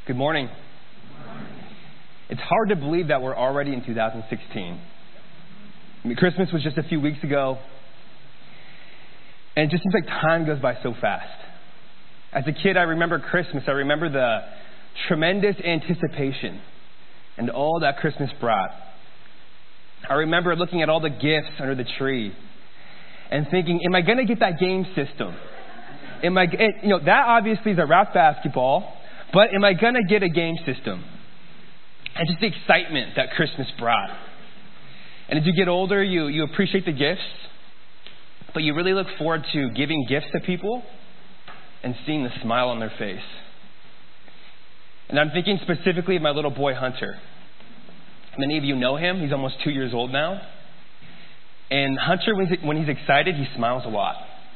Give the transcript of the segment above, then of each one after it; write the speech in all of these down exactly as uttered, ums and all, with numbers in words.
Good morning. It's hard to believe that we're already in two thousand sixteen. I mean, Christmas was just a few weeks ago, and it just seems like time goes by so fast. As a kid, I remember Christmas. I remember the tremendous anticipation and all that Christmas brought. I remember looking at all the gifts under the tree and thinking, am I going to get that game system? Am I, you know, that obviously is a wrapped basketball, but am I going to get a game system? And just the excitement that Christmas brought. And as you get older, you, you appreciate the gifts, but you really look forward to giving gifts to people and seeing the smile on their face. And I'm thinking specifically of my little boy, Hunter. Many of you know him. He's almost two years old now. And Hunter, when he's, when he's excited, he smiles a lot.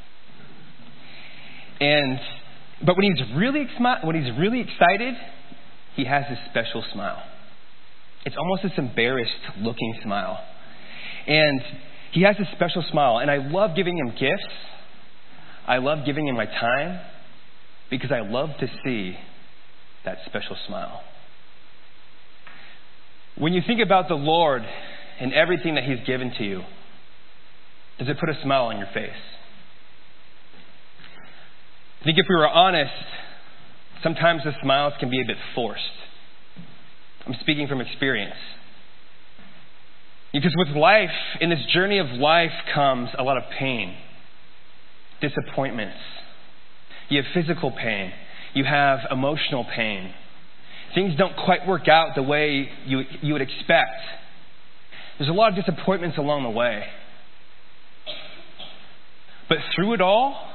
And but when he's really when he's really excited, he has this special smile. It's almost this embarrassed-looking smile. And he has this special smile. And I love giving him gifts. I love giving him my time because I love to see that special smile. When you think about the Lord and everything that He's given to you, does it put a smile on your face? I think if we were honest, sometimes the smiles can be a bit forced. I'm speaking from experience. Because with life, in this journey of life comes a lot of pain, disappointments. You have physical pain. You have emotional pain. Things don't quite work out the way you, you would expect. There's a lot of disappointments along the way. But through it all,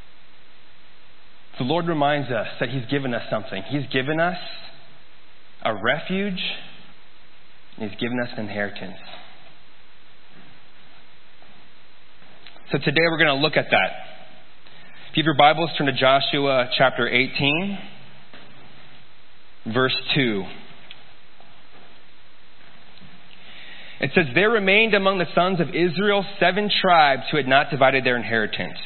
the Lord reminds us that He's given us something. He's given us a refuge, and He's given us an inheritance. So today we're going to look at that. If you have your Bibles, turn to Joshua chapter eighteen, verse two. It says, "There remained among the sons of Israel seven tribes who had not divided their inheritance."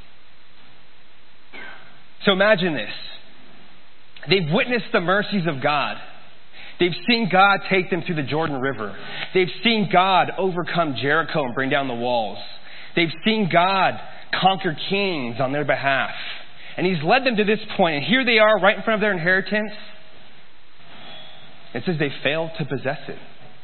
So imagine this. They've witnessed the mercies of God. They've seen God take them through the Jordan River. They've seen God overcome Jericho and bring down the walls. They've seen God conquer kings on their behalf. And He's led them to this point. And here they are right in front of their inheritance. It says they failed to possess it.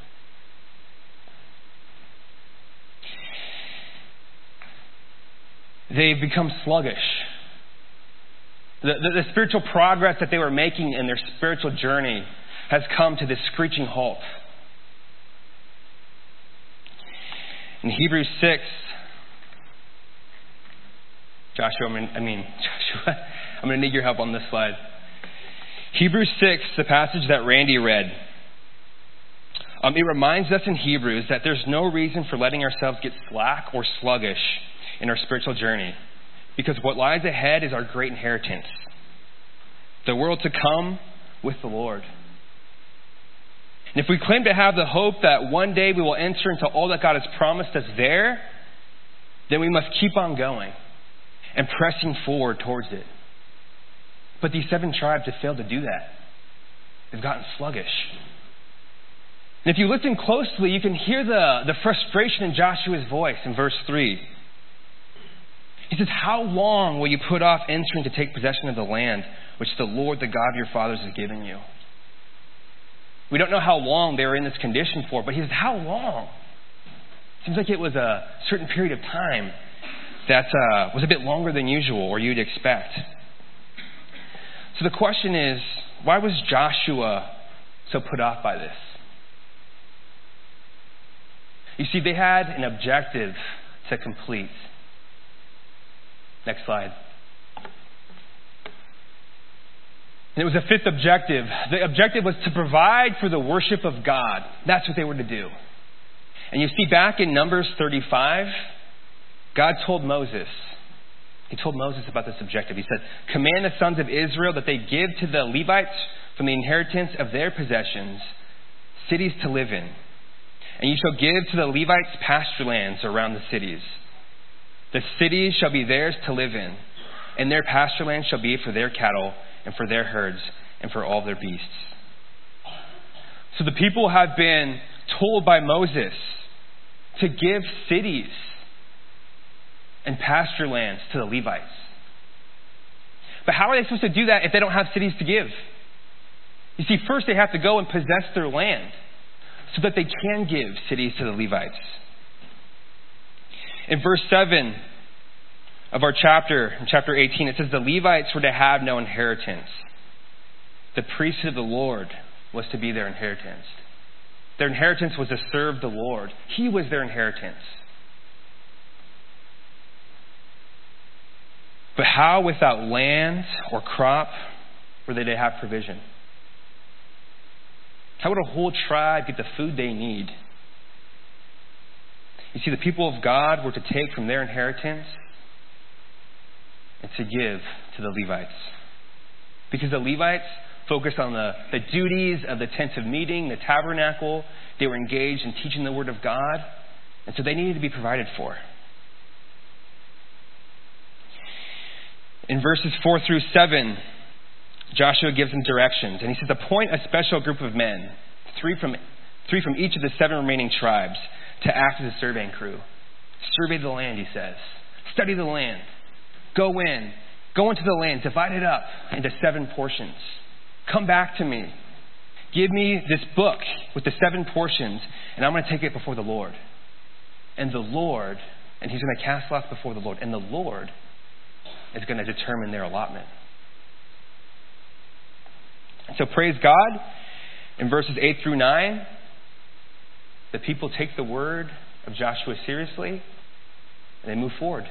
They've become sluggish. The, the, the spiritual progress that they were making in their spiritual journey has come to this screeching halt. In Hebrews six, Joshua, I mean, I mean Joshua, I'm going to need your help on this slide. Hebrews six, the passage that Randy read, um, it reminds us in Hebrews that there's no reason for letting ourselves get slack or sluggish in our spiritual journey, because what lies ahead is our great inheritance, the world to come with the Lord. And if we claim to have the hope that one day we will enter into all that God has promised us there, then we must keep on going and pressing forward towards it. But these seven tribes have failed to do that. They've gotten sluggish. And if you listen closely, you can hear the, the frustration in Joshua's voice in verse three. He says, "How long will you put off entering to take possession of the land which the Lord, the God of your fathers, has given you?" We don't know how long they were in this condition for, but he says, how long? Seems like it was a certain period of time that uh, was a bit longer than usual or you'd expect. So the question is, why was Joshua so put off by this? You see, they had an objective to complete. Next slide. And it was a fifth objective. The objective was to provide for the worship of God. That's what they were to do. And you see back in Numbers thirty-five, God told Moses, He told Moses about this objective. He said, "Command the sons of Israel that they give to the Levites from the inheritance of their possessions cities to live in. And you shall give to the Levites pasture lands around the cities. The cities shall be theirs to live in, and their pasture lands shall be for their cattle and for their herds and for all their beasts. So the people have been told by Moses to give cities and pasture lands to the Levites. But how are they supposed to do that if they don't have cities to give? You see, first they have to go and possess their land so that they can give cities to the Levites. In verse seven of our chapter, in chapter eighteen, it says the Levites were to have no inheritance. The priesthood of the Lord was to be their inheritance. Their inheritance was to serve the Lord. He was their inheritance. But how, without land or crop, were they to have provision? How would a whole tribe get the food they need? You see, the people of God were to take from their inheritance and to give to the Levites. Because the Levites focused on the, the duties of the tent of meeting, the tabernacle. They were engaged in teaching the word of God. And so they needed to be provided for. In verses four through seven, Joshua gives them directions. And he says, appoint a special group of men, three from, three from each of the seven remaining tribes, to act as a surveying crew. Survey the land, he says. Study the land. Go in. Go into the land. Divide it up into seven portions. Come back to me. Give me this book with the seven portions, and I'm going to take it before the Lord. And the Lord, and he's going to cast lots before the Lord. And the Lord is going to determine their allotment. So praise God. In verses eight through nine, the people take the word of Joshua seriously, and they move forward.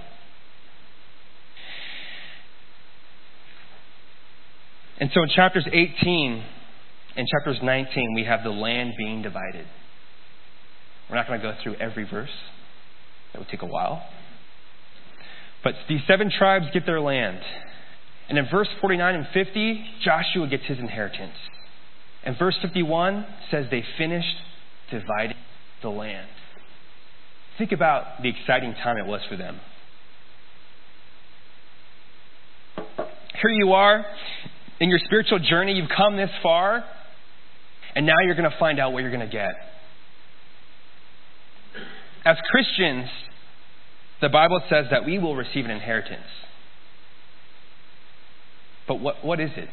And so in chapters eighteen and chapters nineteen, we have the land being divided. We're not going to go through every verse. That would take a while. But these seven tribes get their land. And in verse forty-nine and fifty, Joshua gets his inheritance. And verse fifty-one says they finished dividing the land. Think about the exciting time it was for them. Here you are in your spiritual journey. You've come this far, and now you're going to find out what you're going to get. As Christians, the Bible says that we will receive an inheritance. But what, what is it?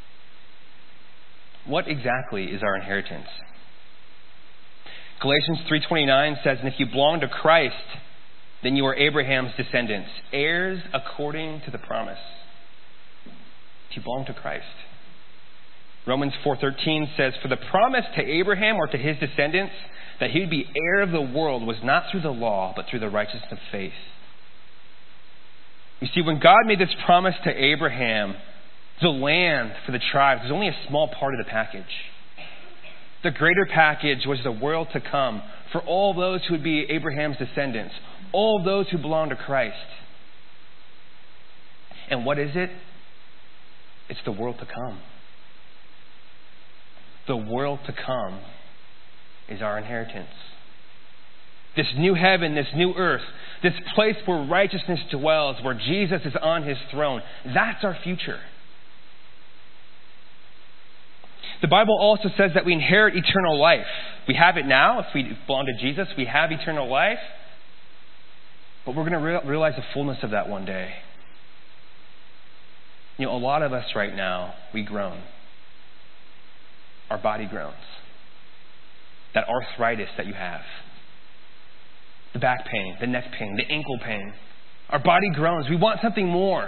What exactly is our inheritance? Galatians three twenty-nine says, and if you belong to Christ, then you are Abraham's descendants, heirs according to the promise. If you belong to Christ. Romans four thirteen says, for the promise to Abraham or to his descendants that he would be heir of the world was not through the law, but through the righteousness of faith. You see, when God made this promise to Abraham, the land for the tribes was only a small part of the package. The greater package was the world to come for all those who would be Abraham's descendants, all those who belong to Christ. And what is it? It's the world to come. The world to come is our inheritance. This new heaven, this new earth, this place where righteousness dwells, where Jesus is on his throne, that's our future. The Bible also says that we inherit eternal life. We have it now. If we belong to Jesus, we have eternal life. But we're going to re- realize the fullness of that one day. You know, a lot of us right now, we groan. Our body groans. That arthritis that you have. The back pain, the neck pain, the ankle pain. Our body groans. We want something more.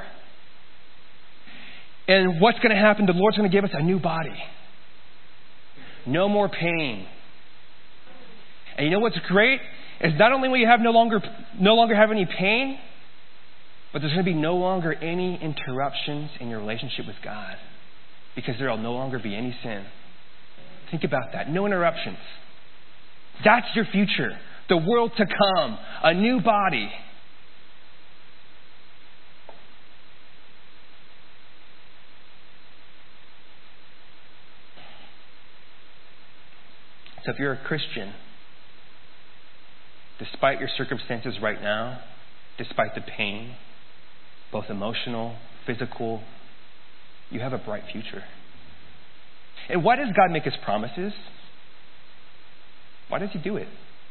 And what's going to happen? The Lord's going to give us a new body. No more pain. And you know what's great? Is not only will you have no longer no longer have any pain, but there's going to be no longer any interruptions in your relationship with God. Because there will no longer be any sin. Think about that. No interruptions. That's your future. The world to come. A new body. So if you're a Christian, despite your circumstances right now, despite the pain, both emotional, physical, you have a bright future. And why does God make us promises? Why does he do it?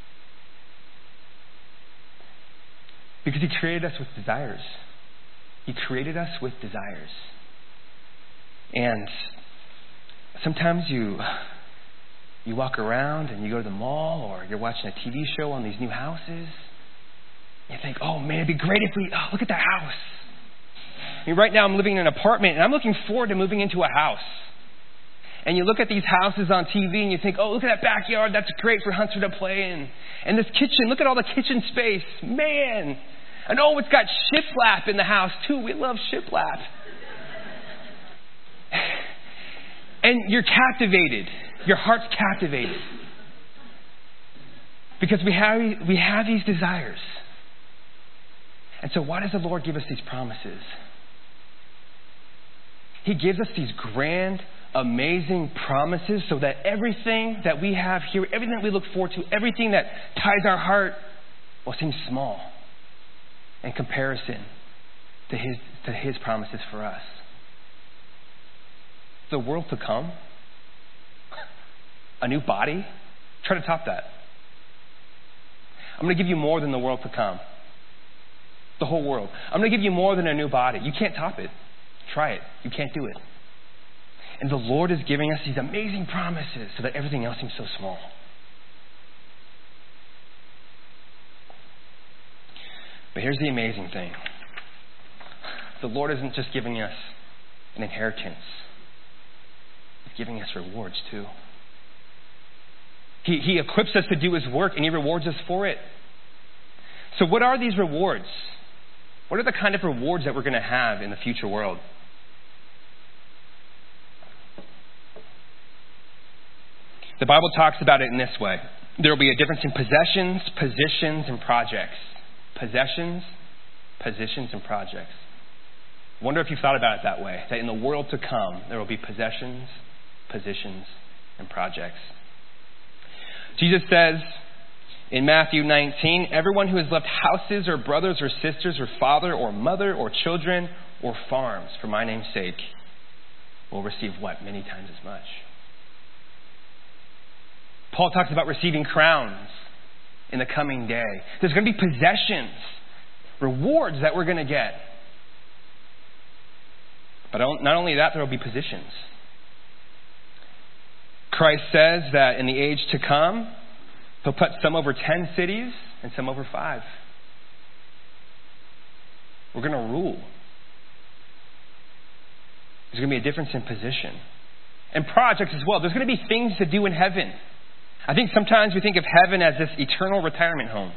Because he created us with desires. He created us with desires. And sometimes you you walk around and you go to the mall or you're watching a T V show on these new houses. You think, oh man, it'd be great if we, oh, look at that house. I mean, right now I'm living in an apartment and I'm looking forward to moving into a house. And you look at these houses on T V and you think, oh, look at that backyard. That's great for Hunter to play in. And this kitchen, look at all the kitchen space. Man. And oh, it's got shiplap in the house too. We love shiplap. And you're captivated. Your heart's captivated. Because we have, we have these desires. And so why does the Lord give us these promises? He gives us these grand, amazing promises so that everything that we have here, everything that we look forward to, everything that ties our heart will seem small in comparison to his, to his promises for us. The world to come, a new body, try to top that. I'm going to give you more than the world to come. The whole world. I'm going to give you more than a new body. You can't top it. Try it. You can't do it. And the Lord is giving us these amazing promises so that everything else seems so small. But here's the amazing thing. The Lord isn't just giving us an inheritance. He's giving us rewards too. He, he equips us to do his work and he rewards us for it. So what are these rewards? What are the kind of rewards that we're going to have in the future world? The Bible talks about it in this way. There will be a difference in possessions, positions, and projects. Possessions, positions, and projects. Wonder if you've thought about it that way. That in the world to come, there will be possessions, positions, and projects. Jesus says in Matthew nineteen, everyone who has left houses or brothers or sisters or father or mother or children or farms for my name's sake will receive what? Many times as much. Paul talks about receiving crowns in the coming day. There's going to be possessions, rewards that we're going to get. But not only that, there will be positions. Christ says that in the age to come, he'll put some over ten cities and some over five. We're going to rule. There's going to be a difference in position. And projects as well. There's going to be things to do in heaven. I think sometimes we think of heaven as this eternal retirement home.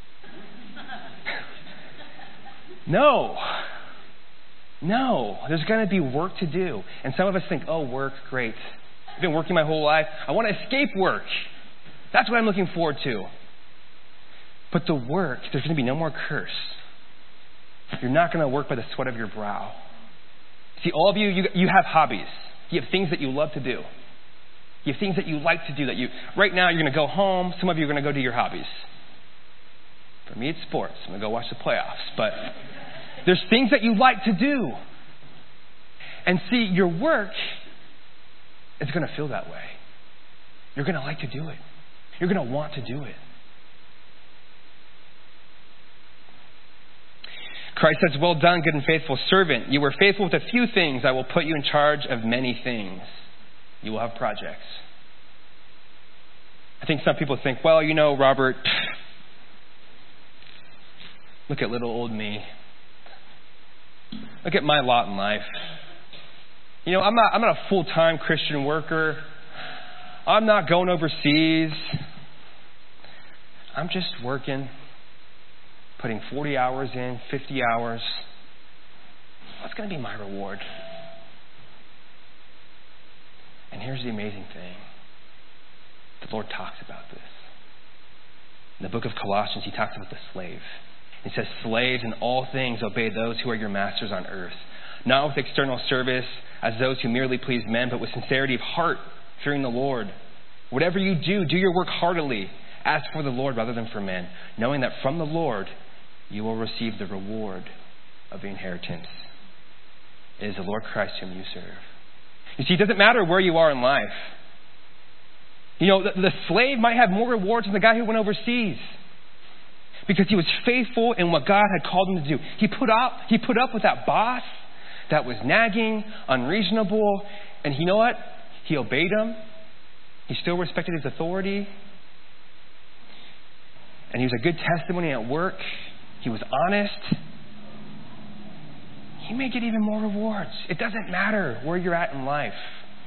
No. No. There's going to be work to do. And some of us think, oh, work, great. I've been working my whole life. I want to escape work. That's what I'm looking forward to. But the work, there's going to be no more curse. You're not going to work by the sweat of your brow. See, all of you, you, you have hobbies. You have things that you love to do. You have things that you like to do that you, right now you're going to go home. Some of you are going to go do your hobbies. For me, it's sports. I'm going to go watch the playoffs. But there's things that you like to do. And see, your work is going to feel that way. You're going to like to do it. You're going to want to do it. Christ says, well done, good and faithful servant. You were faithful with a few things. I will put you in charge of many things. You will have projects. I think some people think, well, you know, Robert, look at little old me. Look at my lot in life. You know, I'm not, I'm not a full-time Christian worker. I'm not going overseas. I'm just working, putting forty hours in, fifty hours. What's going to be my reward? And here's the amazing thing. The Lord talks about this. In the book of Colossians, he talks about the slave. He says, slaves in all things obey those who are your masters on earth, not with external service as those who merely please men, but with sincerity of heart, fearing the Lord. Whatever you do, do your work heartily, as for the Lord rather than for men, knowing that from the Lord you will receive the reward of the inheritance. It is the Lord Christ whom you serve. You see, it doesn't matter where you are in life. You know, the, the slave might have more rewards than the guy who went overseas because he was faithful in what God had called him to do. He put up, he put up with that boss that was nagging, unreasonable, and you know what? He obeyed him. He still respected his authority. And he was a good testimony at work. He was honest. He may get even more rewards. It doesn't matter where you're at in life.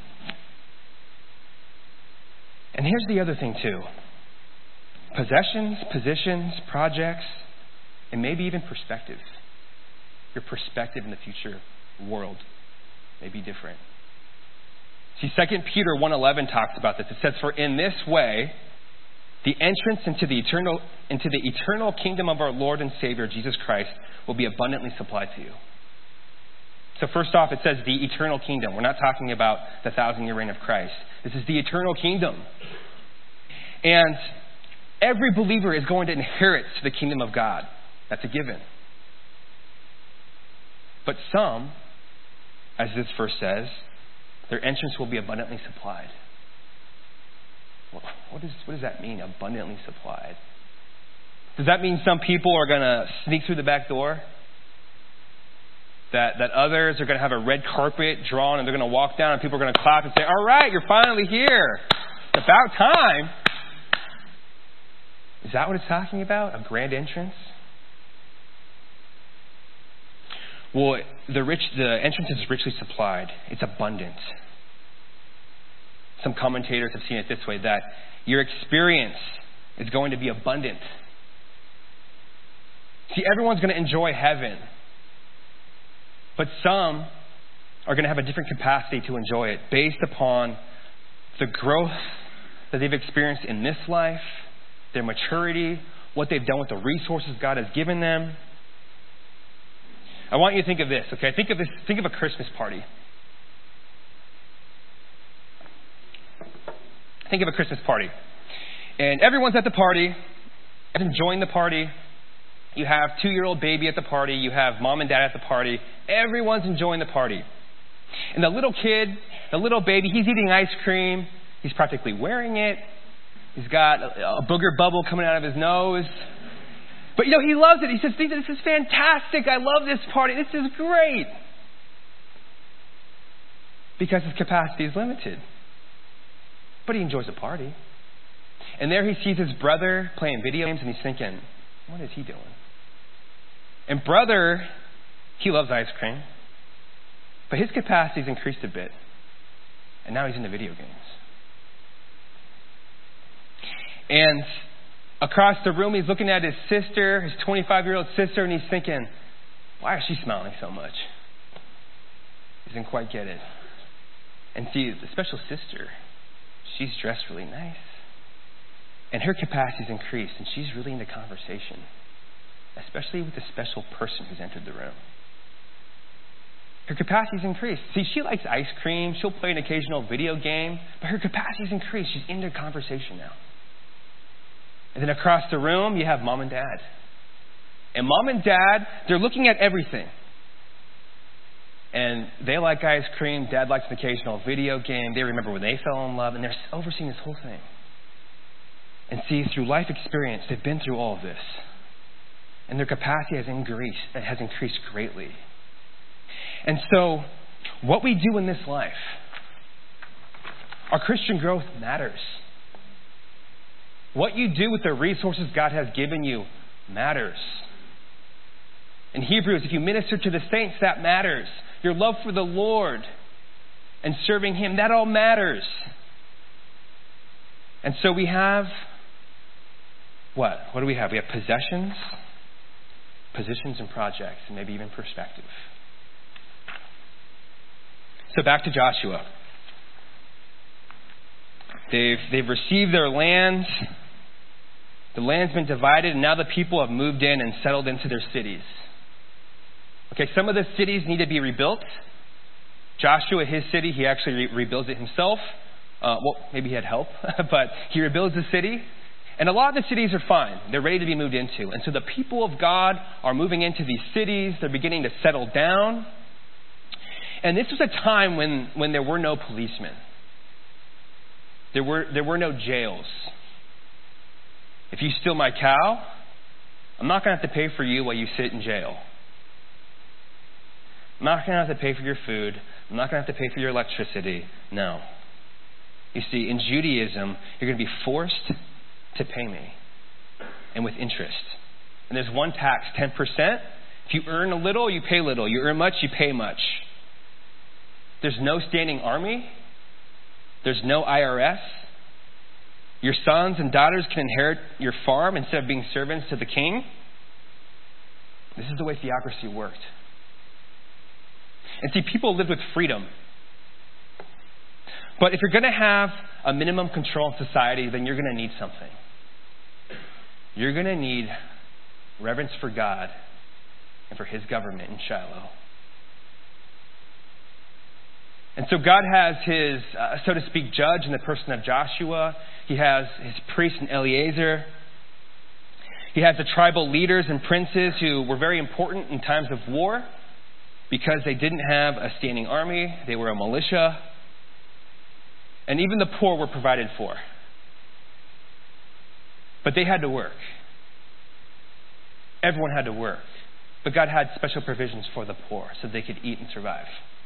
And here's the other thing too. Possessions, positions, projects, and maybe even perspective. Your perspective in the future world may be different. See, Second Peter one eleven talks about this. It says, "For in this way, the entrance into the eternal into the eternal kingdom of our Lord and Savior Jesus Christ will be abundantly supplied to you." So first off, it says the eternal kingdom. We're not talking about the thousand-year reign of Christ. This is the eternal kingdom. And every believer is going to inherit the kingdom of God. That's a given. But some, as this verse says, their entrance will be abundantly supplied. What, is, what does that mean, abundantly supplied? Does that mean some people are going to sneak through the back door? That, that others are going to have a red carpet drawn and they're going to walk down and people are going to clap and say, "All right, you're finally here. It's about time." Is that what it's talking about? A grand entrance? Well, the rich, the entrance is richly supplied. It's abundant. Some commentators have seen it this way, that your experience is going to be abundant. See, everyone's going to enjoy heaven. But some are going to have a different capacity to enjoy it based upon the growth that they've experienced in this life, their maturity, what they've done with the resources God has given them. I want you to think of this, okay? Think of this. Think of a Christmas party. Think of a Christmas party. And everyone's at the party, enjoying the party. You have two-year-old baby at the party. You have mom and dad at the party. Everyone's enjoying the party. And the little kid, the little baby, he's eating ice cream. He's practically wearing it. He's got a booger bubble coming out of his nose. But, you know, he loves it. He says, "This is fantastic. I love this party. This is great." Because his capacity is limited. But he enjoys the party. And there he sees his brother playing video games and he's thinking, what is he doing? And brother, he loves ice cream. But his capacity's increased a bit. And now he's into video games. And across the room, he's looking at his sister, his twenty-five-year-old sister, and he's thinking, why is she smiling so much? He doesn't quite get it. And see, the special sister, she's dressed really nice. And her capacity's increased, and she's really into conversation, especially with the special person who's entered the room. Her capacity's increased. See, she likes ice cream. She'll play an occasional video game, but her capacity's increased. She's into conversation now. And then across the room, you have mom and dad. And mom and dad, they're looking at everything. And they like ice cream. Dad likes an occasional video game. They remember when they fell in love, and they're overseeing this whole thing. And see, through life experience, they've been through all of this. And their capacity has increased, has increased greatly. And so, what we do in this life, our Christian growth matters. What you do with the resources God has given you matters. In Hebrews, if you minister to the saints, that matters. Your love for the Lord and serving Him, that all matters. And so we have, what? What do we have? We have possessions, positions, and projects, and maybe even perspective. So back to Joshua. They've, they've received their land. The land's been divided, and now the people have moved in and settled into their cities. Okay, some of the cities need to be rebuilt. Joshua, his city, he actually re- rebuilds it himself. Uh, well, maybe he had help, but he rebuilds the city. And a lot of the cities are fine. They're ready to be moved into. And so the people of God are moving into these cities. They're beginning to settle down. And this was a time when, when there were no policemen. There were, there were no jails. If you steal my cow, I'm not going to have to pay for you while you sit in jail. I'm not going to have to pay for your food. I'm not going to have to pay for your electricity. No. You see, in Judaism, you're going to be forced to pay me, and with interest. And there's one tax, ten percent. If you earn a little, you pay little. You earn much, you pay much. There's no standing army. There's no I R S. Your sons and daughters can inherit your farm instead of being servants to the king. This is the way theocracy worked. And see, people lived with freedom. But if you're going to have a minimum control in society, then you're going to need something. You're going to need reverence for God and for his government in Shiloh. And so God has his, uh, so to speak, judge in the person of Joshua. He has his priest in Eleazar. He has the tribal leaders and princes who were very important in times of war because they didn't have a standing army. They were a militia. And even the poor were provided for. But they had to work. Everyone had to work. But God had special provisions for the poor so they could eat and survive.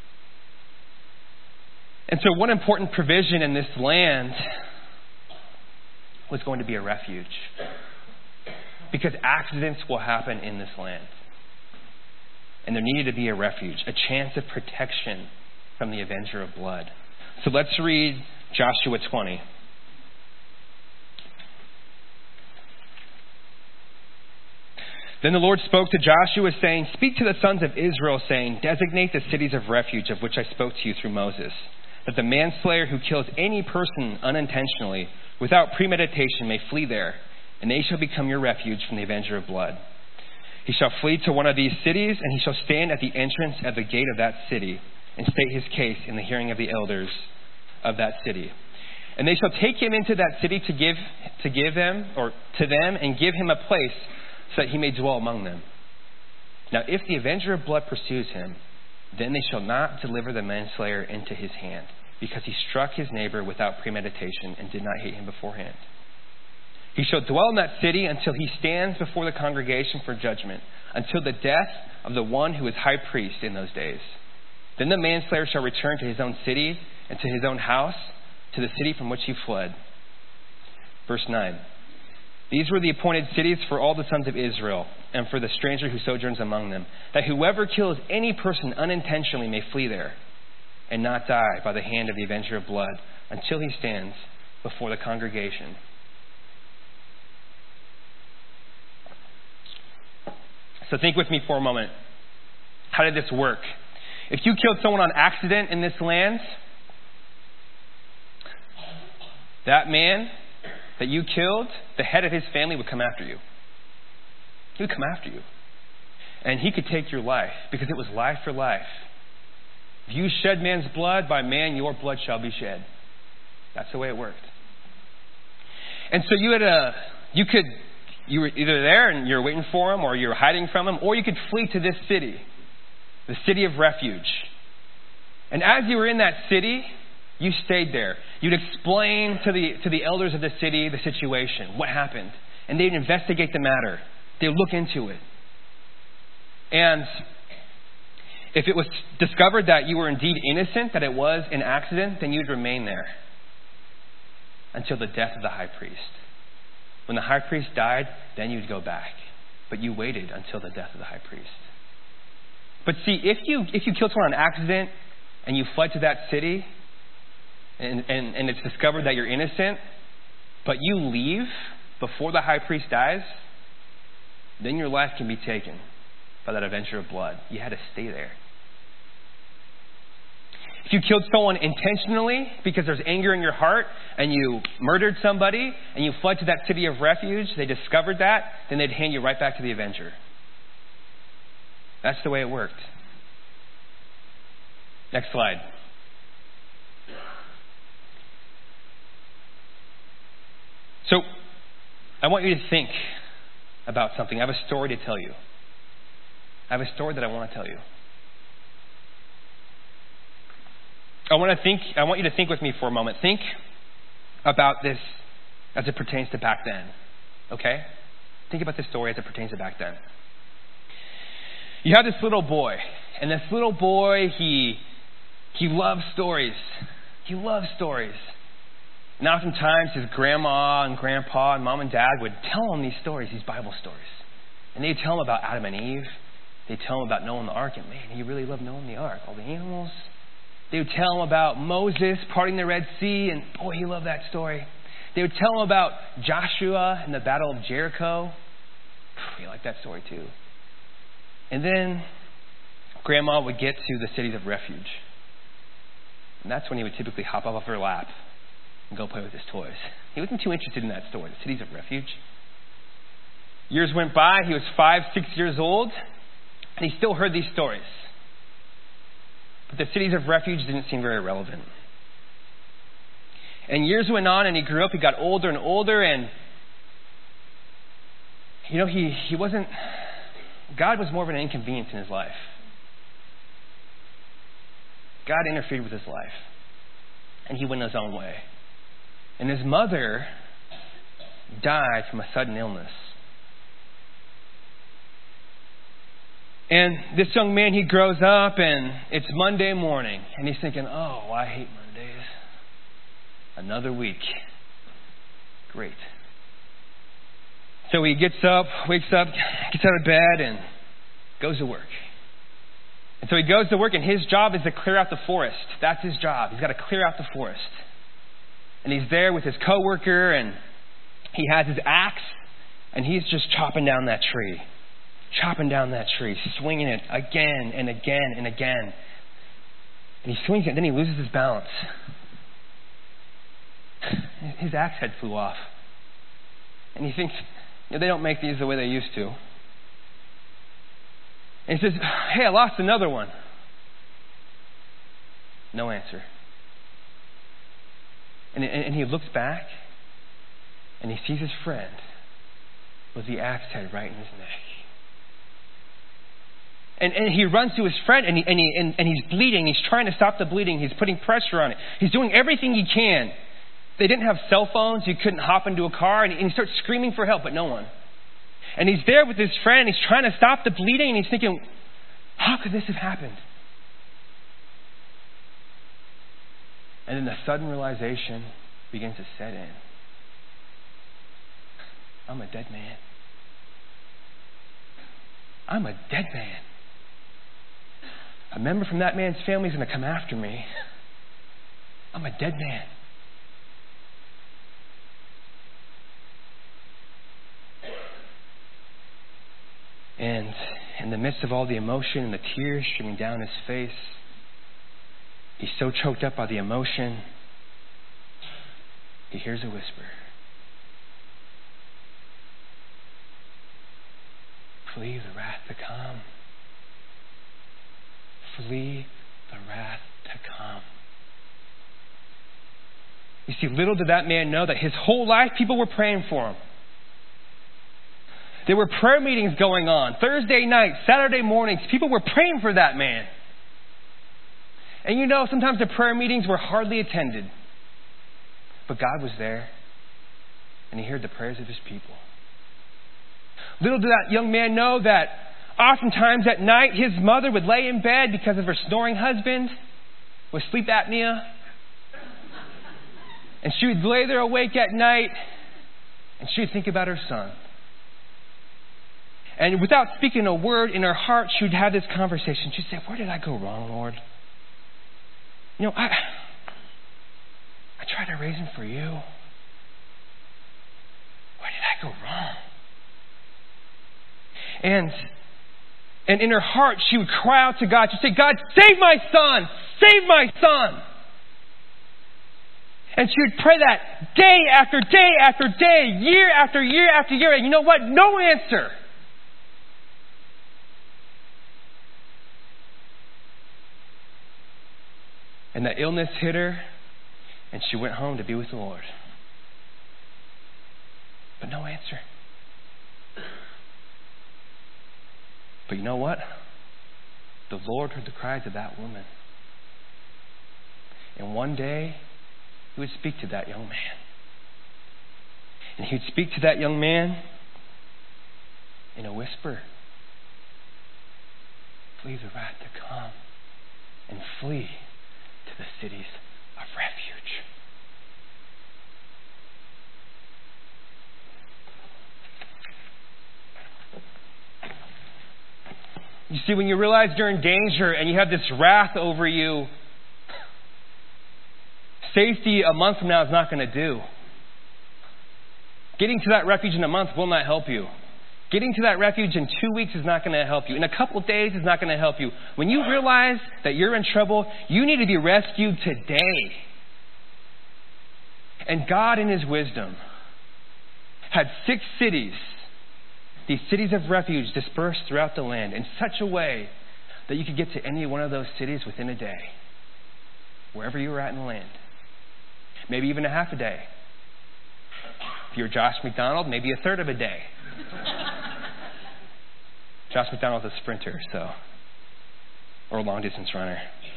And so one important provision in this land was going to be a refuge. Because accidents will happen in this land. And there needed to be a refuge, a chance of protection from the avenger of blood. So let's read Joshua twenty. Then the Lord spoke to Joshua, saying, "Speak to the sons of Israel, saying, designate the cities of refuge of which I spoke to you through Moses, that the manslayer who kills any person unintentionally, without premeditation, may flee there, and they shall become your refuge from the avenger of blood. He shall flee to one of these cities, and he shall stand at the entrance of the gate of that city, and state his case in the hearing of the elders of that city. And they shall take him into that city to give to give them or to them and give him a place so that he may dwell among them. Now if the avenger of blood pursues him, then they shall not deliver the manslayer into his hand, because he struck his neighbor without premeditation and did not hate him beforehand. He shall dwell in that city until he stands before the congregation for judgment, until the death of the one who is high priest in those days. Then the manslayer shall return to his own city and to his own house, to the city from which he fled." Verse nine. "These were the appointed cities for all the sons of Israel, and for the stranger who sojourns among them, that whoever kills any person unintentionally may flee there, and not die by the hand of the avenger of blood, until he stands before the congregation." So think with me for a moment. How did this work? If you killed someone on accident in this land, that man that you killed, the head of his family would come after you. He would come after you. And he could take your life, because it was life for life. If you shed man's blood, by man your blood shall be shed. That's the way it worked. And so you had a, you could, you were either there and you're waiting for him, or you're hiding from him, or you could flee to this city, the city of refuge. And as you were in that city, you stayed there. You'd explain to the to the elders of the city the situation, what happened. And they'd investigate the matter. They'd look into it. And if it was discovered that you were indeed innocent, that it was an accident, then you'd remain there until the death of the high priest. When the high priest died, then you'd go back. But you waited until the death of the high priest. But see, if you if you killed someone on accident and you fled to that city, and, and, and it's discovered that you're innocent, but you leave before the high priest dies, then your life can be taken by that avenger of blood. You had to stay there. If you killed someone intentionally because there's anger in your heart and you murdered somebody and you fled to that city of refuge, they discovered that, then they'd hand you right back to the avenger. That's the way it worked. Next slide. So, I want you to think about something. I have a story to tell you. I have a story that I want to tell you. I want to think, I want you to think with me for a moment. Think about this as it pertains to back then. Okay? Think about this story as it pertains to back then. You have this little boy, and this little boy, he he loves stories. He loves stories. And oftentimes his grandma and grandpa and mom and dad would tell him these stories, these Bible stories. And they'd tell him about Adam and Eve. They'd tell him about Noah and the ark. And man, he really loved Noah and the ark. All the animals. They would tell him about Moses parting the Red Sea. And boy, he loved that story. They would tell him about Joshua and the Battle of Jericho. He liked that story too. And then Grandma would get to the cities of refuge. And that's when he would typically hop off of her lap and go play with his toys. He wasn't too interested in that story, the cities of refuge. Years went by. He was five, six years old. And he still heard these stories. But the cities of refuge didn't seem very relevant. And years went on and he grew up. He got older and older. And, you know, he, he wasn't... God was more of an inconvenience in his life. God interfered with his life. And he went his own way. And his mother died from a sudden illness. And this young man, he grows up and it's Monday morning. And he's thinking, oh, I hate Mondays. Another week. Great. So he gets up, wakes up, gets out of bed and goes to work. And so he goes to work and his job is to clear out the forest. That's his job. He's got to clear out the forest. And he's there with his coworker and he has his axe and he's just chopping down that tree. Chopping down that tree, swinging it again and again and again. And he swings it and then he loses his balance. His axe head flew off. And he thinks, you know, they don't make these the way they used to. And he says, hey, I lost another one. No answer. And, and, and he looks back and he sees his friend with the axe head right in his neck. And, and he runs to his friend and, he, and, he, and, and he's bleeding. He's trying to stop the bleeding. He's putting pressure on it. He's doing everything he can. They didn't have cell phones. You couldn't hop into a car. And he, and he starts screaming for help, but no one. And he's there with his friend. And he's trying to stop the bleeding. And he's thinking, how could this have happened? And then the sudden realization begins to set in. I'm a dead man. I'm a dead man. A member from that man's family is going to come after me. I'm a dead man. And in the midst of all the emotion and the tears streaming down his face, he's so choked up by the emotion, he hears a whisper. Flee the wrath to come. Flee the wrath to come. You see, little did that man know that his whole life people were praying for him. There were prayer meetings going on. Thursday nights, Saturday mornings, people were praying for that man. And you know, sometimes the prayer meetings were hardly attended. But God was there. And he heard the prayers of his people. Little did that young man know that oftentimes at night his mother would lay in bed because of her snoring husband with sleep apnea. And she would lay there awake at night and she would think about her son. And without speaking a word in her heart, she would have this conversation. She'd say, where did I go wrong, Lord? You know, I, I tried to raise him for you. Where did I go wrong? And, and in her heart, she would cry out to God. She'd say, God, save my son! Save my son! And she would pray that day after day after day, year after year after year. And you know what? No answer. And that illness hit her, and she went home to be with the Lord. But no answer. But you know what? The Lord heard the cries of that woman. And one day, he would speak to that young man. And he would speak to that young man in a whisper. Flee the wrath to come and flee to the cities of refuge. You see, when you realize you're in danger and you have this wrath over you, safety a month from now is not going to do. Getting to that refuge in a month will not help you. Getting to that refuge in two weeks is not going to help you. In a couple of days is not going to help you. When you realize that you're in trouble, you need to be rescued today. And God, in His wisdom, had six cities, these cities of refuge dispersed throughout the land in such a way that you could get to any one of those cities within a day, wherever you were at in the land. Maybe even a half a day. If you're Josh McDonald, maybe a third of a day. Josh McDonald's a sprinter, so, or a long distance runner.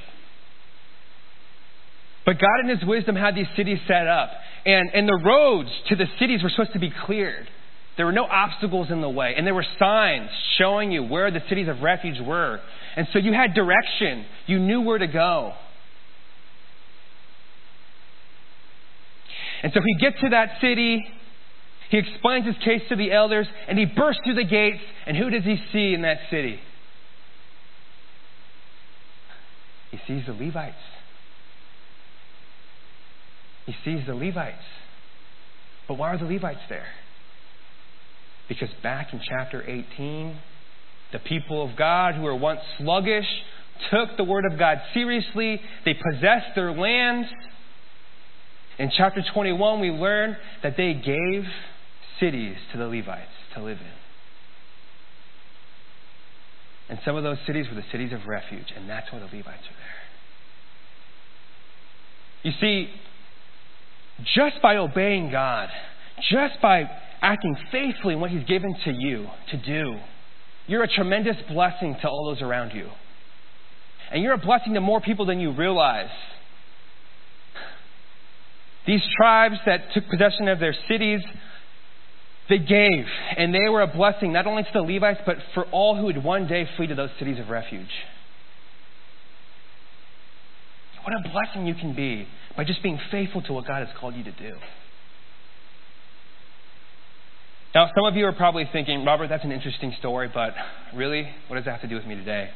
But God in His wisdom had these cities set up, and, and the roads to the cities were supposed to be cleared. There were no obstacles in the way, and there were signs showing you where the cities of refuge were. And so you had direction. You knew where to go. And so he gets to that city. He explains his case to the elders, and he bursts through the gates. And who does he see in that city? He sees the Levites. He sees the Levites. But why are the Levites there? Because back in chapter eighteen, the people of God who were once sluggish took the word of God seriously. They possessed their lands. In chapter twenty-one, we learn that they gave cities to the Levites to live in. And some of those cities were the cities of refuge, and that's why the Levites are there. You see, just by obeying God, just by acting faithfully in what He's given to you to do, you're a tremendous blessing to all those around you. And you're a blessing to more people than you realize. These tribes that took possession of their cities, they gave, and they were a blessing not only to the Levites, but for all who would one day flee to those cities of refuge. What a blessing you can be by just being faithful to what God has called you to do. Now, some of you are probably thinking, Robert, that's an interesting story, but really, what does that have to do with me today?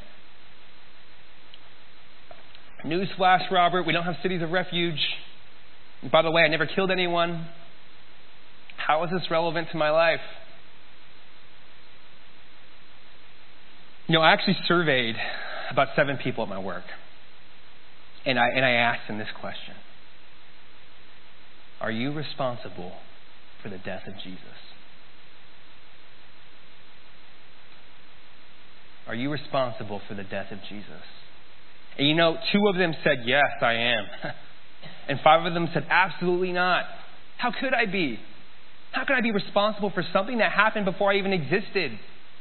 Newsflash, Robert, we don't have cities of refuge. And by the way, I never killed anyone. How is this relevant to my life? You know, I actually surveyed about seven people at my work. And I, and I asked them this question. Are you responsible for the death of Jesus? Are you responsible for the death of Jesus? And you know, two of them said, yes, I am. And five of them said, absolutely not. How could I be? How could I be responsible for something that happened before I even existed?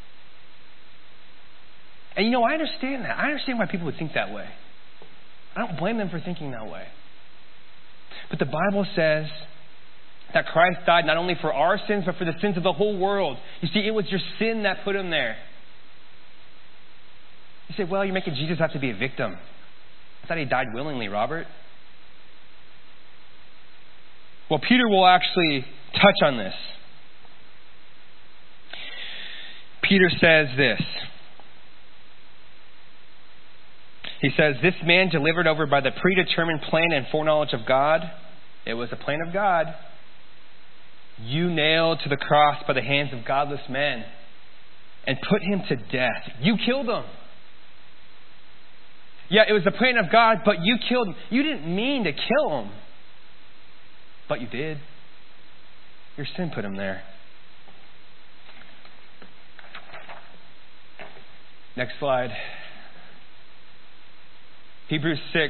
And you know, I understand that. I understand why people would think that way. I don't blame them for thinking that way. But the Bible says that Christ died not only for our sins, but for the sins of the whole world. You see, it was your sin that put Him there. You say, well, you're making Jesus have to be a victim. I thought He died willingly, Robert. Well, Peter will actually touch on this. Peter says this. He says, this man delivered over by the predetermined plan and foreknowledge of God. It was the plan of God. You nailed to the cross by the hands of godless men and put Him to death. You killed Him. Yeah, it was the plan of God, but you killed Him. You didn't mean to kill Him. But you did. Your sin put Him there. Next slide. Hebrews six.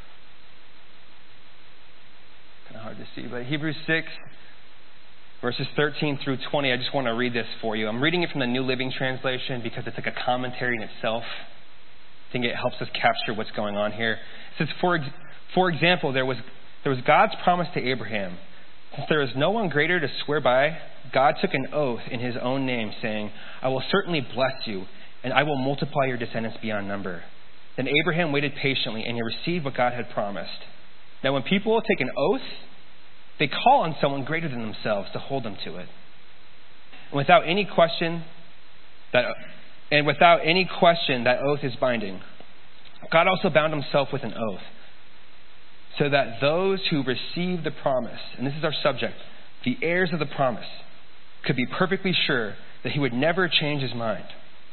Kind of hard to see, but Hebrews six, verses thirteen through twenty. I just want to read this for you. I'm reading it from the New Living Translation because it's like a commentary in itself. I think it helps us capture what's going on here. It says, for, For example, there was, there was God's promise to Abraham. Since there is no one greater to swear by, God took an oath in his own name, saying, I will certainly bless you, and I will multiply your descendants beyond number. Then Abraham waited patiently, and he received what God had promised. Now, when people take an oath, they call on someone greater than themselves to hold them to it. And without any question, that and without any question, that oath is binding. God also bound himself with an oath, so that those who receive the promise, and this is our subject, the heirs of the promise, could be perfectly sure that he would never change his mind.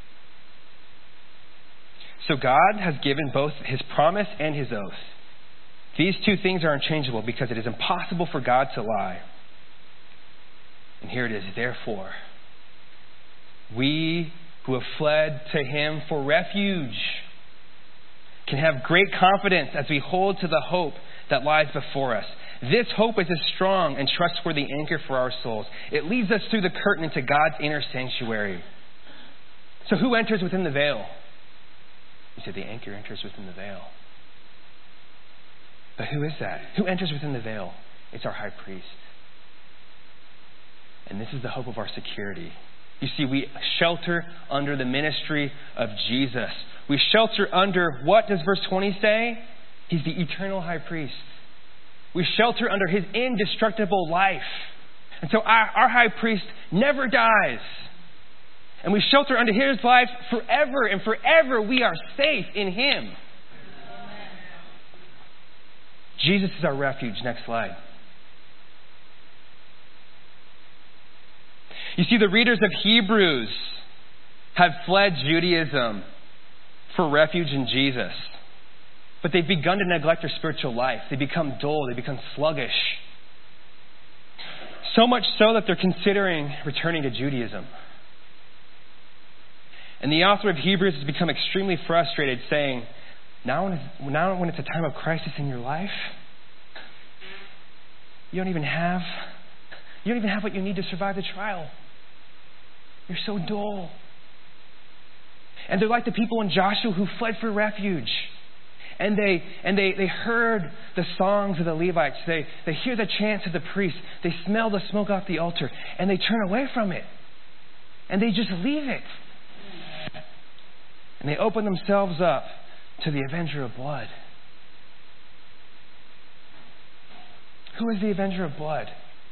So God has given both his promise and his oath. These two things are unchangeable because it is impossible for God to lie. And here it is, therefore, we who have fled to him for refuge can have great confidence as we hold to the hope that lies before us. This hope is a strong and trustworthy anchor for our souls. It leads us through the curtain into God's inner sanctuary. So who enters within the veil? You said the anchor enters within the veil. But who is that? Who enters within the veil? It's our high priest. And this is the hope of our security. You see, we shelter under the ministry of Jesus. We shelter under, what does verse twenty say? He's the eternal high priest. We shelter under his indestructible life. And so our, our high priest never dies. And we shelter under his life forever, and forever we are safe in him. Jesus is our refuge. Next slide. You see, the readers of Hebrews have fled Judaism for refuge in Jesus. But they've begun to neglect their spiritual life. They become dull. They become sluggish. So much so that they're considering returning to Judaism. And the author of Hebrews has become extremely frustrated, saying, now when, it's, now when it's a time of crisis in your life, you don't even have, you don't even have what you need to survive the trial. You're so dull. And they're like the people in Joshua who fled for refuge. And they and they, they heard the songs of the Levites. They, they hear the chants of the priests. They smell the smoke off the altar. And they turn away from it. And they just leave it. And they open themselves up to the avenger of blood. Who is the avenger of blood?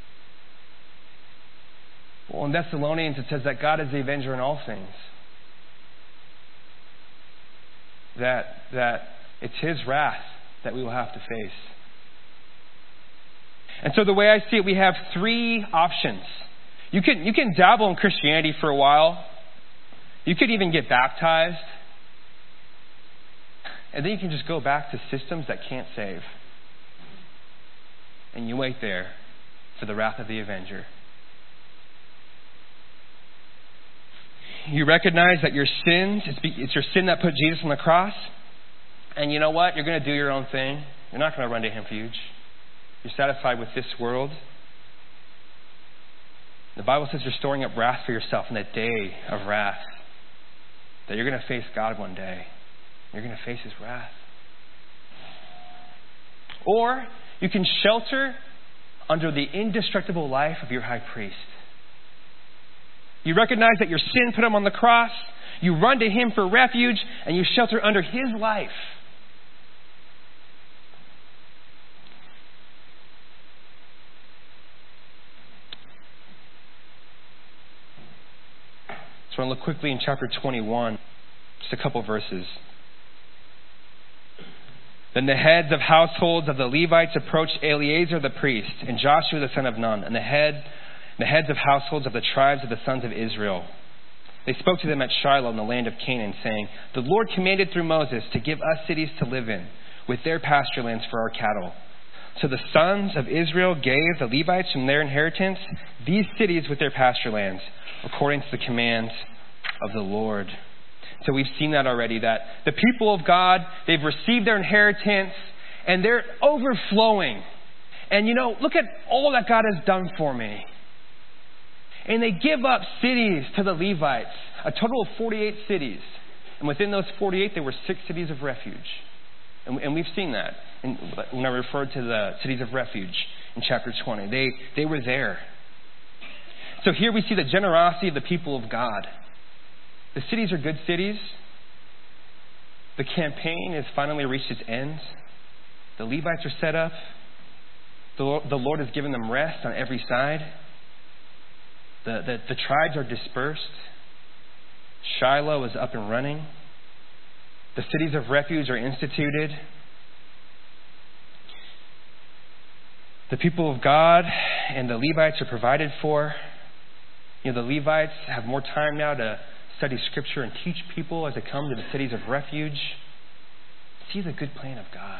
Well, in Thessalonians it says that God is the avenger in all things. That that it's his wrath that we will have to face. And so the way I see it, we have three options. You can you can dabble in Christianity for a while. You could even get baptized. And then you can just go back to systems that can't save. And you wait there for the wrath of the avenger. You recognize that your sins, it's your sin that put Jesus on the cross. And you know what? You're going to do your own thing. You're not going to run to him for refuge. You're satisfied with this world. The Bible says you're storing up wrath for yourself in that day of wrath. That you're going to face God one day. You're going to face his wrath. Or you can shelter under the indestructible life of your high priest. You recognize that your sin put him on the cross. You run to him for refuge, and you shelter under his life. So I want to look quickly in chapter twenty-one, just a couple verses. Then the heads of households of the Levites approached Eleazar the priest and Joshua the son of Nun, and the head, the heads of households of the tribes of the sons of Israel. They spoke to them at Shiloh in the land of Canaan, saying, "The Lord commanded through Moses to give us cities to live in, with their pasture lands for our cattle." So the sons of Israel gave the Levites from their inheritance these cities with their pasture lands, according to the commands of the Lord. So we've seen that already, that the people of God, they've received their inheritance and they're overflowing. And you know, look at all that God has done for me. And they give up cities to the Levites, a total of forty-eight cities. And within those forty-eight, there were six cities of refuge. And, and we've seen that. And when I referred to the cities of refuge in chapter twenty, they, they were there. So here we see the generosity of the people of God. The cities are good cities. The campaign has finally reached its end. The Levites are set up. The, the Lord has given them rest on every side. The, the, the tribes are dispersed. Shiloh is up and running. The cities of refuge are instituted. The people of God and the Levites are provided for. You know, the Levites have more time now to study Scripture and teach people as they come to the cities of refuge. See the good plan of God.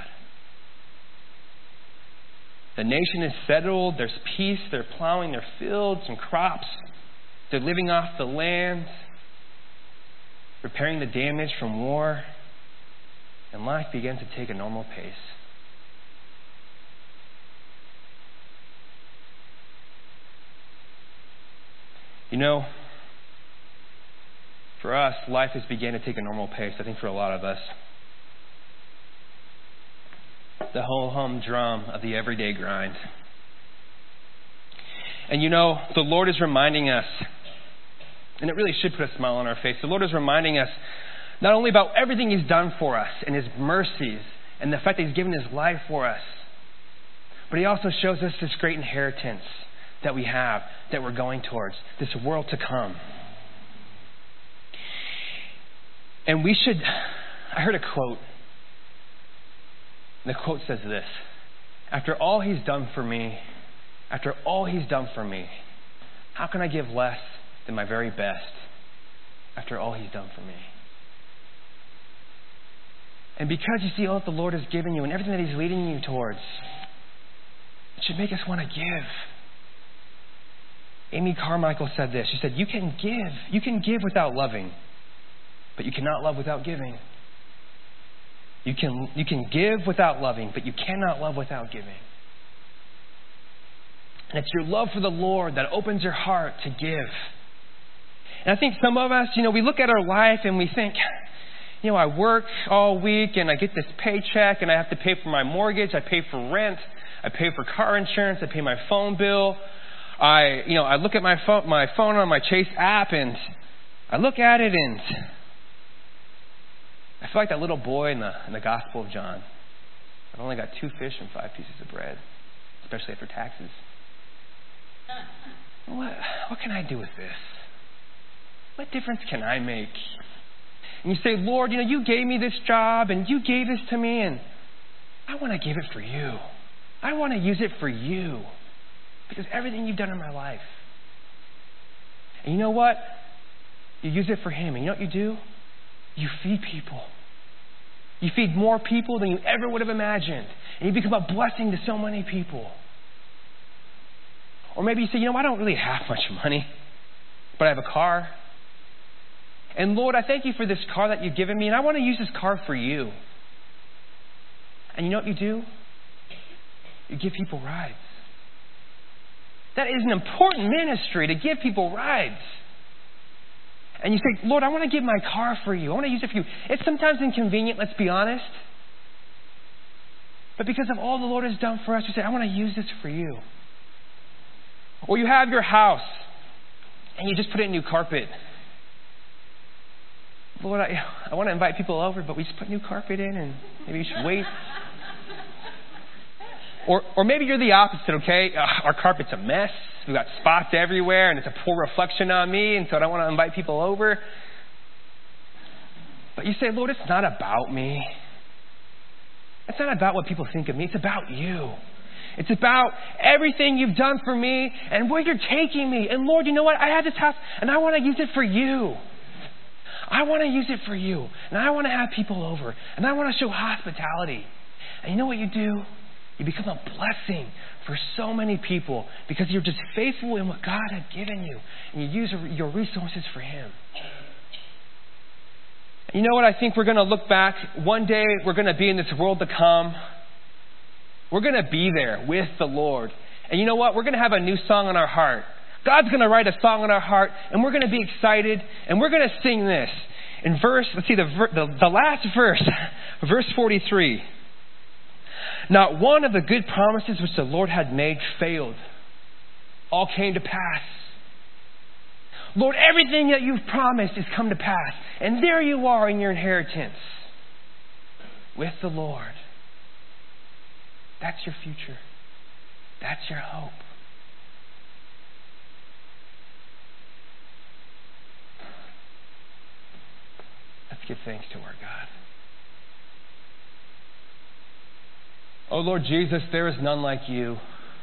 The nation is settled. There's peace. They're plowing their fields and crops. They're living off the land, repairing the damage from war. And life begins to take a normal pace. You know, for us, life has begun to take a normal pace, I think for a lot of us. The whole humdrum of the everyday grind. And you know, the Lord is reminding us, and it really should put a smile on our face, the Lord is reminding us not only about everything He's done for us and His mercies and the fact that He's given His life for us, but He also shows us this great inheritance that we have, that we're going towards, this world to come. And we should, I heard a quote, and the quote says this: after all He's done for me, after all He's done for me, how can I give less than my very best after all He's done for me? And because you see all that the Lord has given you and everything that He's leading you towards, it should make us want to give. Amy Carmichael said this. She said, you can give. You can give without loving, but you cannot love without giving. You can, you can give without loving, but you cannot love without giving. And it's your love for the Lord that opens your heart to give. And I think some of us, you know, we look at our life and we think, you know, I work all week and I get this paycheck and I have to pay for my mortgage, I pay for rent, I pay for car insurance, I pay my phone bill. I, you know, I look at my phone, my phone on my Chase app, and I look at it, and I feel like that little boy in the in the Gospel of John. I've only got two fish and five pieces of bread, especially after taxes. What what can I do with this? What difference can I make? And you say, Lord, you know, you gave me this job, and you gave this to me, and I want to give it for you. I want to use it for you. Because everything you've done in my life. And you know what? You use it for Him. And you know what you do? You feed people. You feed more people than you ever would have imagined. And you become a blessing to so many people. Or maybe you say, you know, I don't really have much money, but I have a car. And Lord, I thank you for this car that you've given me. And I want to use this car for you. And you know what you do? You give people rides. That is an important ministry, to give people rides. And you say, Lord, I want to give my car for you. I want to use it for you. It's sometimes inconvenient, let's be honest. But because of all the Lord has done for us, you say, I want to use this for you. Or you have your house and you just put in new carpet. Lord, I, I want to invite people over, but we just put new carpet in and maybe you should wait. Or or maybe you're the opposite, okay? Uh, our carpet's a mess. We've got spots everywhere, and it's a poor reflection on me, and so I don't want to invite people over. But you say, Lord, it's not about me. It's not about what people think of me. It's about you. It's about everything you've done for me and where you're taking me. And Lord, you know what? I have this house, and I want to use it for you. I want to use it for you. And I want to have people over. And I want to show hospitality. And you know what you do? You become a blessing for so many people because you're just faithful in what God had given you. And you use your resources for Him. You know what? I think we're going to look back. One day we're going to be in this world to come. We're going to be there with the Lord. And you know what? We're going to have a new song in our heart. God's going to write a song in our heart, and we're going to be excited, and we're going to sing this. In verse, let's see, the, the, the last verse, verse forty-three. Not one of the good promises which the Lord had made failed. All came to pass. Lord, everything that you've promised has come to pass. And there you are in your inheritance with the Lord. That's your future. That's your hope. Let's give thanks to our God. Oh Lord Jesus, there is none like you.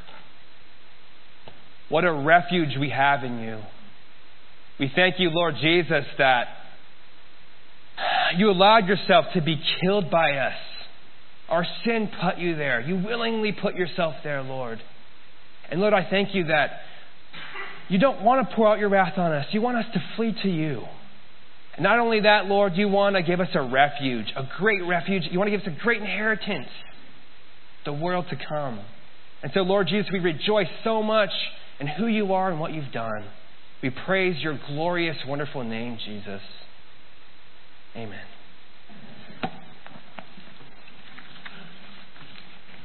What a refuge we have in you. We thank you, Lord Jesus, that you allowed yourself to be killed by us. Our sin put you there. You willingly put yourself there, Lord. And Lord, I thank you that you don't want to pour out your wrath on us. You want us to flee to you. And not only that, Lord, you want to give us a refuge, a great refuge. You want to give us a great inheritance, the world to come. And so, Lord Jesus, we rejoice so much in who you are and what you've done. We praise your glorious, wonderful name, Jesus. Amen.